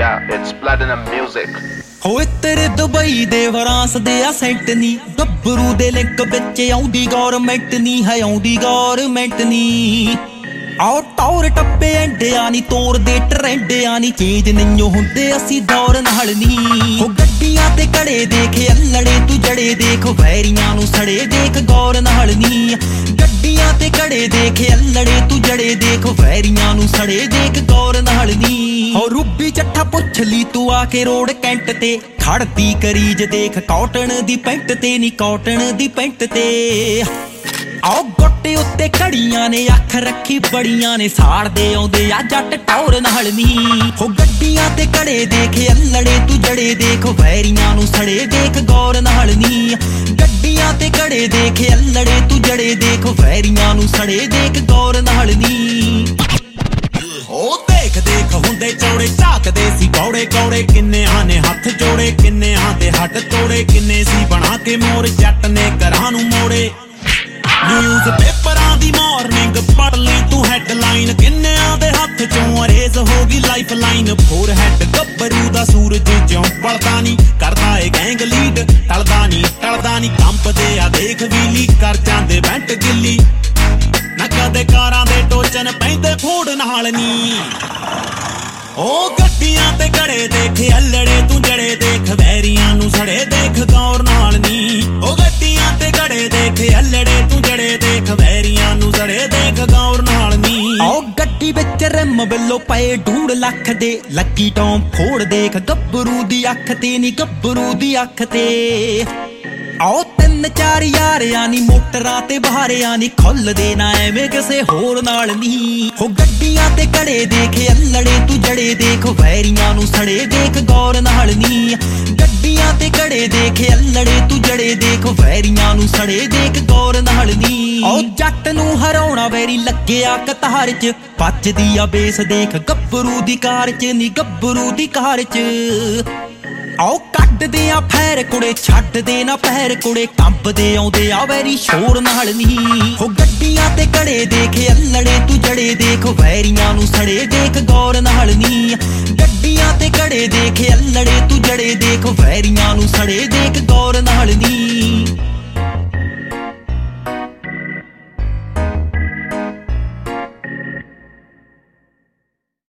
Yeah, it's Platinum Music. ਹੋਏ ਤੇਰੇ Dubai ਦੇ ਫਰਾਂਸ ਦੇ ਆ ਸੈਂਟ ਨੀ ਗੱਭਰੂ ਦੇ ਲਿੰਕ ਵਿੱਚ ਆਉਂਦੀ ਗੌਰਮੈਂਟ ਨੀ ਹੈ ਆਉਂਦੀ ਗੌਰਮੈਂਟ ਨੀ ਆਓ ਟੌਰ ਟੱਪੇ ਐਂਡਿਆ ਨੀ ਤੋਰ ਦੇ ਟਰੈਂਡਿਆ ਨੀ ਚੇਂਜ ਨਹੀਂ ਹੁੰਦੇ ਅਸੀਂ ਦੌਰ ਨਾਲ ਨੀ ਹੋ ਗੱਡੀਆਂ ਤੇ ਕੜੇ ਦੇਖੇ ਅਲੜੇ ਤੂੰ ਜੜੇ ਦੇਖ ਵੈਰੀਆਂ ਨੂੰ ਸੜੇ ਦੇਖ ਗੌਰ ਨਾਲ ਨੀ ਗੱਡੀਆਂ ਤੇ ਕੜੇ ਦੇਖੇ ਅਲੜੇ ਤੂੰ ਜੜੇ ਦੇਖ ਵੈਰੀਆਂ ਨੂੰ ਸੜੇ ਦੇਖ ਗੌਰ ਨਾਲ ਨੀ ਹੋ ਰੂਬੀ ਚੱਠਾ ਪੁੱਛ ਲਈ ਤੂੰ ਆ ਕੇ ਰੋਡ ਕੈਂਟ ਤੇ ਖੜਦੀ ਕਰੀਜ ਦੇਖ ਕਾਟਨ ਦੀ ਪੈਂਟ ਤੇ ਨੀ ਕਾਟਨ ਦੀ ਪੈਂਟ ਤੇ ਆਓ ਗੋਟੇ ਉੱਤੇ ਘੜੀਆਂ ਨੇ ਅੱਖ ਰੱਖੀ ਬੜੀਆਂ ਨੇ ਸਾੜਦੇ ਆਉਂਦੇ ਆ ਜੱਟ ਟੌਰ ਨਾਲ ਨੀ ਹੋ ਗੱਡੀਆਂ ਤੇ ਕੜੇ ਦੇਖੇ ਅਲੜੇ ਤੂੰ ਜੜੇ ਦੇਖ ਵੈਰੀਆਂ ਨੂੰ ਸੜੇ ਦੇਖ ਗੌਰ ਨਾਲ ਨੀ ਗੱਡੀਆਂ ਤੇ ਕੜੇ ਦੇਖੇ ਅਲੜੇ ਤੂੰ ਜੜੇ ਦੇਖ ਵੈਰੀਆਂ ਨੂੰ ਸੜੇ ਦੇਖ ਗੌਰ ਨਾਲ ਨੀ ਉਹ ਦੇਖ ਦੇਖ ਹੁੰਦੇ ਚੌੜੇ ਝਾਕਦੇ ਸੀ ਗੌੜੇ ਗੌੜੇ ਕਿੰਨਿਆਂ ਨੇ ਹੱਥ ਜੋੜੇ ਕਿੰਨਿਆਂ ਦੇ ਹੱਡ ਤੋੜੇ ਕਿੰਨੇ ਸੀ ਬਣਾ ਕੇ ਮੋਰ ਜੱਟ ਨੇ ਘਰਾਂ ਨੂੰ ਮੋੜੇ ਨਿਊਜ਼ ਪੇਪਰਾਂ ਦੀ ਮਾਰਨਿੰਗ ਪੜ੍ਹ ਲਈ ਤੂੰ ਹੈਡਲਾਈਨ ਕਿੰਨਿਆਂ ਦੇ ਹੱਥ ਚੋਂ ਅਰੇਜ਼ ਹੋ ਗਈ ਲਾਈਫ ਲਾਈਨ ਫੋਰ ਹੈਡ ਗੱਭਰੂ ਦਾ ਸੂਰਜ ਜਿਉਂ ਬਲਦਾ ਨਹੀਂ ਕਰਦਾ ਏ ਗੈਂਗ ਲੀਡ ਟਲਦਾ ਨਹੀਂ ਕੰਪਦੇ ਆ ਦੇਖ ਵੀਲੀ ਕਰ ਜਾਂਦੇ ਬੈਂਟ ਗਿੱਲੀ ਨਾ ਕਦੇ ਕਾਰਾਂ ਦੇ ਟੋਚਨ ਪੈਂਦੇ ਫੂਡ ਨਾਲ ਨੀ ਉਹ ਗੱਡੀਆਂ ਤੇ ਘੜੇ ਦੇਖੇ ਅਲੜੇ ਤੂੰ ਜੜੇ ਦੇਖ ਵੈਰੀਆਂ ਨੂੰ ਸੜੇ ਦੇਖ ਗੌਰ ਨਾਲ ਨੀ ਉਹ ਗੱਡੀਆਂ ਤੇ ਘੜੇ ਦੇਖੇ ਅਲੜੇ ਤੂੰ ਜੜੇ ਦੇਖ ਵੈਰੀਆਂ ਨੂੰ ਸੜੇ ਦੇਖ ਗੌਰ ਨਾਲ ਨੀ ਉਹ ਗੱਡੀ ਵਿੱਚ ਰਿਮ ਬਿੱਲੋ ਪਏ 2.5 ਲੱਖ ਦੇ ਲੱਕੀ ਟੌਮ ਫੋੜ ਦੇਖ ਗੱਭਰੂ ਦੀ ਅੱਖ ਤੇ ਨੀ ਗੱਭਰੂ ਦੀ ਅੱਖ ਤੇ ਆਓ 3-4 ਯਾਰਿਆਂ ਨੀ ਮੋਟਰਾਂ ਤੇ ਬਹਾਰਿਆਂ ਨੀ ਖੁੱਲਦੇ ਨਾ ਐਵੇਂ ਕਿਸੇ ਹੋਰ ਨਾਲ ਨੀ ਹੋ ਗੱਡੀਆਂ ਤੇ ਕੜੇ ਦੇਖੇ ਅਲੜੇ ਤੂੰ ਜੜੇ ਦੇਖ ਵੈਰੀਆਂ ਨੂੰ ਸੜੇ ਦੇਖ ਗੌਰ ਨਾਲ ਨੀ ਗੱਡੀਆਂ ਤੇ ਕੜੇ ਦੇਖੇ ਅਲੜੇ ਤੂੰ ਜੜੇ ਦੇਖ ਵੈਰੀਆਂ ਨੂੰ ਸੜੇ ਦੇਖ ਗੌਰ ਨਾਲ ਨੀ ਆਓ ਜੱਟ ਨੂੰ ਹਰਾਉਣਾ ਵੈਰੀ ਲੱਗਿਆ ਕਤਾਰ ਚ ਵੱਜਦੀ ਆ ਬੇਸ ਦੇਖ ਗੱਭਰੂ ਦੀ ਕਾਰ ਚ ਨੀ ਗੱਭਰੂ ਦੀ ਕਾਰ ਚ ਆਓ ਕੱਢਦੇ ਆ ਫੈਰ ਕੁੜੇ ਛੱਡਦੇ ਨਾ ਪਹਿਰ ਕੁੜੇ ਕੰਬਦੇ ਆਉਂਦੇ ਆ ਵੈਰੀ ਸ਼ੋਰ ਨਾਲ ਨੀ ਹੋ ਗੱਡੀਆਂ ਤੇ ਕੜੇ ਦੇਖੇ ਅਲੜੇ ਤੂੰ ਜੜੇ ਦੇਖ ਵੈਰੀਆਂ ਨੂੰ ਸੜੇ ਦੇਖ ਗੌਰ ਨਾਲ ਨੀ ਗੱਡੀਆਂ ਤੇ ਕੜੇ ਦੇਖੇ ਅਲੜੇ ਤੂੰ ਜੜੇ ਦੇਖ ਵੈਰੀਆਂ ਨੂੰ ਸੜੇ ਦੇਖ ਗੌਰ ਨਾਲ ਨੀ